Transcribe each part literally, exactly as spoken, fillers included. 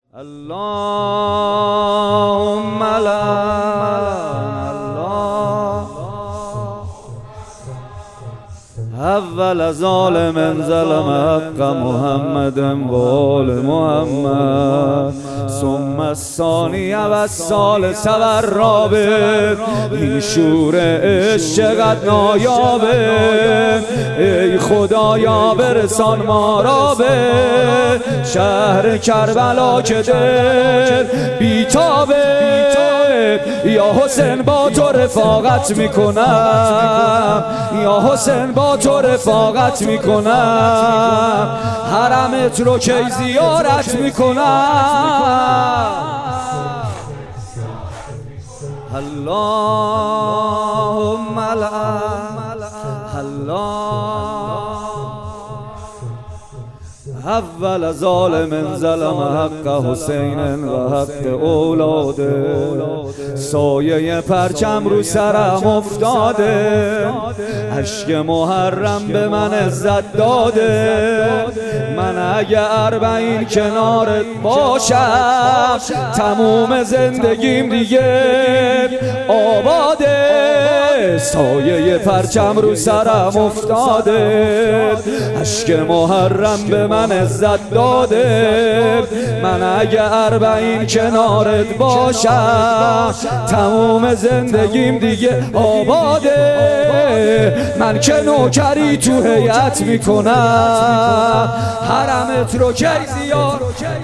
اللهم لعن الله اول ظالم ظلم حق محمد و آل محمد ثم الثانی و الثالث و الرابع. این شور عشق چقدر نایابه، ای خدایا برسان ما را به شهر کربلا که دل بیتابه. یا حسین با تو رفاقت میکنم، یا حسین با تو رفاقت میکنم، حرمت رو کی زیارت میکنم. اللهم لعن الله اول ظالم ظلم حق حسین و حق اولاده. سایه پرچم رو سرم افتاده، اشک محرم به من عزت داده. من اگه اربعین کنارت باشم تموم زندگیم دیگه آباده. سایه پرچم رو سرم افتاده، اشک محرم به من عزت داده. من اگه اربعین کنارت باشم تموم زندگیم دیگه آباده. من که نوکری تو هیئت میکنم، حرمت رو کی زیار.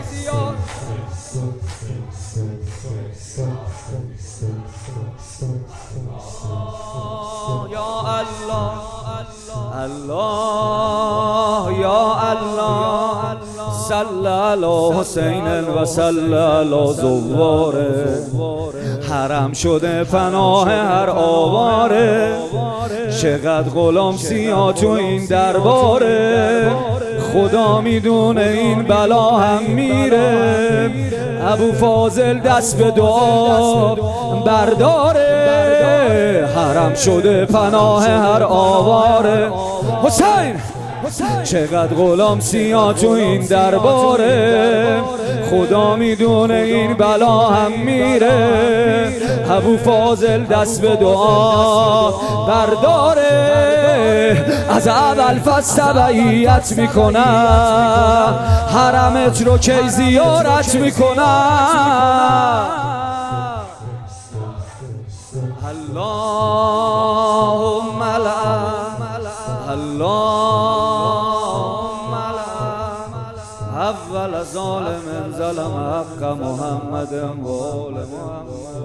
یا الله الله یا الله صل علی حسین و صل علی زواره. حرم شده پناه هر آواره، چقدر غلام سیاه تو این درباره. خدا میدونه این بلا هم میره، ابو فاضل دست به دعا برداره. حرم شده پناه هر آواره. حسین چقدر غلام سیاه تو این درباره، خدا میدونه این بلا هم میره. ابو فاضل دست به دعا برداره. از اول فصل تبعیت میکنم، حرمت رو کی زیارت میکنم. اللهم لعن اللهم لعن اول ظالم ظلم حق محمد و آل محمد.